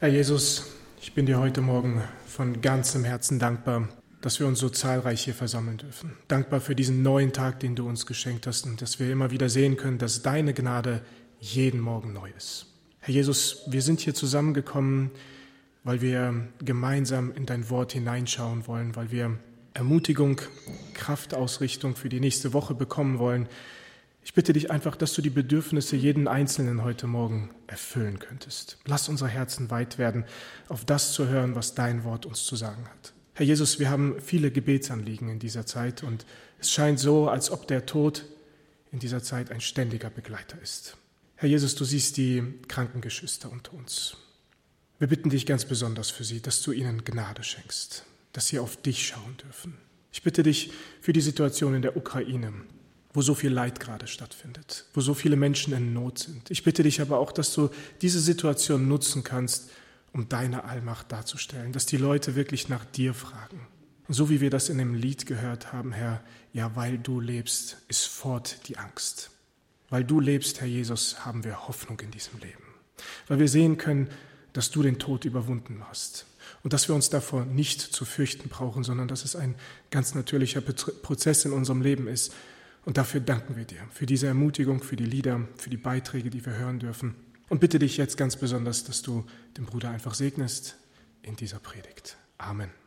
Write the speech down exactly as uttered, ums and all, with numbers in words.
Herr Jesus, ich bin dir heute Morgen von ganzem Herzen dankbar, dass wir uns so zahlreich hier versammeln dürfen. Dankbar für diesen neuen Tag, den du uns geschenkt hast und dass wir immer wieder sehen können, dass deine Gnade jeden Morgen neu ist. Herr Jesus, wir sind hier zusammengekommen, weil wir gemeinsam in dein Wort hineinschauen wollen, weil wir Ermutigung, Kraftausrichtung für die nächste Woche bekommen wollen. Ich bitte dich einfach, dass du die Bedürfnisse jeden Einzelnen heute Morgen erfüllen könntest. Lass unsere Herzen weit werden, auf das zu hören, was dein Wort uns zu sagen hat. Herr Jesus, wir haben viele Gebetsanliegen in dieser Zeit und es scheint so, als ob der Tod in dieser Zeit ein ständiger Begleiter ist. Herr Jesus, du siehst die kranken Geschwister unter uns. Wir bitten dich ganz besonders für sie, dass du ihnen Gnade schenkst, dass sie auf dich schauen dürfen. Ich bitte dich für die Situation in der Ukraine, wo so viel Leid gerade stattfindet, wo so viele Menschen in Not sind. Ich bitte dich aber auch, dass du diese Situation nutzen kannst, um deine Allmacht darzustellen, dass die Leute wirklich nach dir fragen. Und so wie wir das in dem Lied gehört haben, Herr, ja, weil du lebst, ist fort die Angst. Weil du lebst, Herr Jesus, haben wir Hoffnung in diesem Leben. Weil wir sehen können, dass du den Tod überwunden hast und dass wir uns davor nicht zu fürchten brauchen, sondern dass es ein ganz natürlicher Prozess in unserem Leben ist. Und dafür danken wir dir, für diese Ermutigung, für die Lieder, für die Beiträge, die wir hören dürfen. Und bitte dich jetzt ganz besonders, dass du den Bruder einfach segnest in dieser Predigt. Amen.